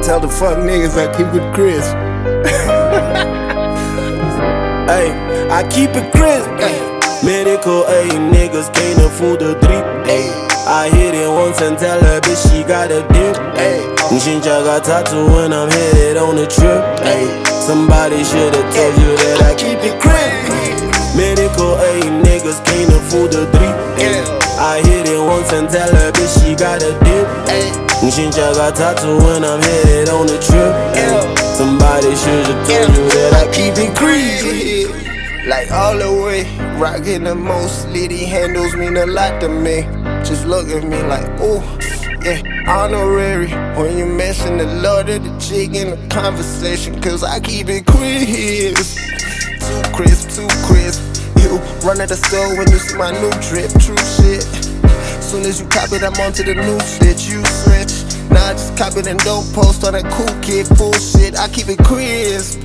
Tell the fuck niggas I keep it crisp. Hey, I keep it crisp. Medical, ayy, niggas can't afford the drip. I hit it once and tell her bitch she got a dip. Nshincha got tattoo when I'm headed on a trip. Somebody should've told you that I keep it crisp. Medical, ayy, niggas can't afford the drip. I hit it once and tell her bitch she got a dip. Nshincha got tattoo when I'm headed on a trip. Somebody should've told you that I keep it crisp. Like all the way, rockin' the most litty handles mean a lot to me. Just look at me like, ooh, yeah, honorary. When you mention the Lord of the chick in the conversation, cause I keep it crisp. Too crisp, too crisp. You run at the store when you see my new drip, true shit. Soon as you cop it, I'm onto the new shit. You switch, now I just cop it and don't post on that cool kid bullshit. I keep it crisp.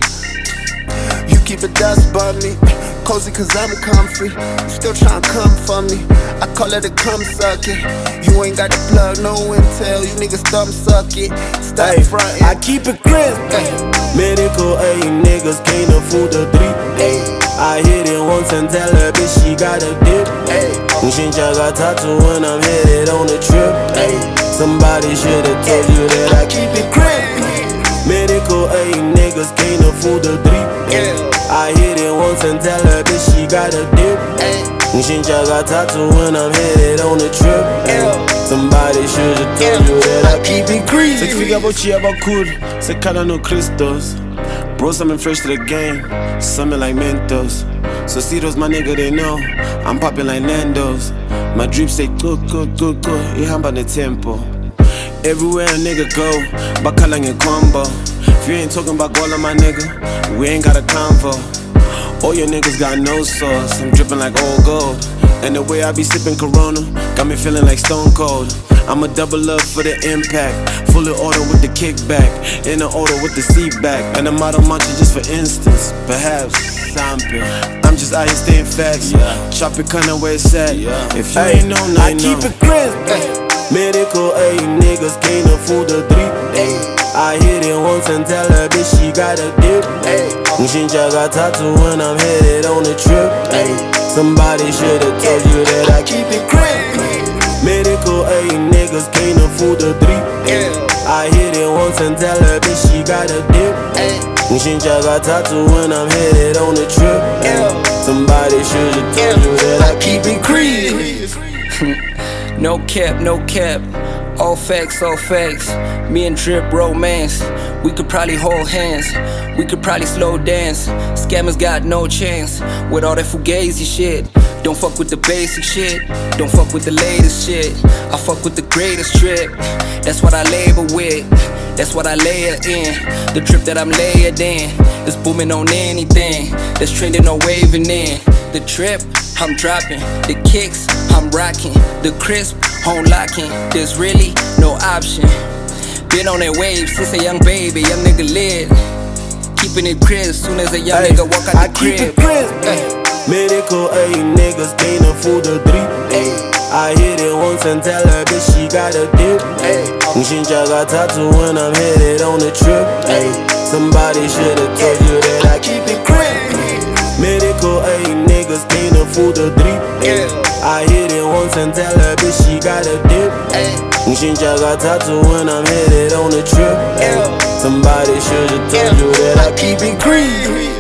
You keep it dust by me, cozy cause I'm comfy. You still tryna come for me, I call it a cum sucking. You ain't got the plug, no intel, you niggas thumb suck it. Stop frontin', I keep it crisp. Medical, ayy, niggas can't afford the drip. I hit it once and tell her bitch she got a dip. Nshincha got tattoo when I'm headed on a trip. Somebody should've told you that I keep it crisp. Medical, ayy, niggas can't afford the drip. I hit it once and tell her bitch she got a dip. Nshincha got tattoo when I'm headed on a trip. Somebody should've told you that I keep it crisp. Sei que fica botinha bakul, sei cara no Christos. Bro, something fresh to the game, something like Mentos. Socitos, my nigga, they know I'm popping like Nando's. My drip say good, ihamba ne tempo. Everywhere a nigga go, bakalang a combo. If you ain't talking about Gola, my nigga, we ain't got a convo. All your niggas got no sauce, I'm dripping like old gold. And the way I be sipping Corona, got me feeling like Stone Cold. I'm a double up for the impact, full of order with the kickback, in the order with the seat back. And I'm out of munching just for instance, perhaps something. I'm just out here staying facts, chop it kinda where it's at. If you ain't know, now I keep it crisp. Medical, ayy, niggas can't afford the drip. I hit it once and tell her bitch she got a dip. Nshincha got tattoo when I'm headed on a trip. Somebody should've told you that I keep it crisp. Medical, ayy, niggas can't afford the drip. I hit it once and tell her bitch she got a dip. Nshincha got tattoo when I'm headed on a trip. Somebody should've told you that I keep it crisp. No cap, no cap. All facts, all facts. Me and Drip romance. We could probably hold hands. We could probably slow dance. Scammers got no chance with all that fugazi shit. Don't fuck with the basic shit. Don't fuck with the latest shit. I fuck with the greatest drip. That's what I label with. That's what I layer in. The drip that I'm layered in is booming on anything that's trending or waving in. The drip, I'm dropping. The kicks, I'm rocking. The crisp, home locking. There's really no option. Been on that wave since a young baby, young nigga lit. Keeping it crisp soon as a young nigga walk out the crib. I keep it crisp. Medical, ayy, niggas can't afford the drip. I hit it once and tell her bitch she got a dip. Nshincha got tattoo when I'm headed on a trip. Somebody should've told you that I keep it crisp. Medical, ayy, niggas can't afford the drip. I hit it once and tell her bitch she got a dip. Nshincha got tattoo when I'm headed on a trip. Somebody should've told you that I keep it crisp.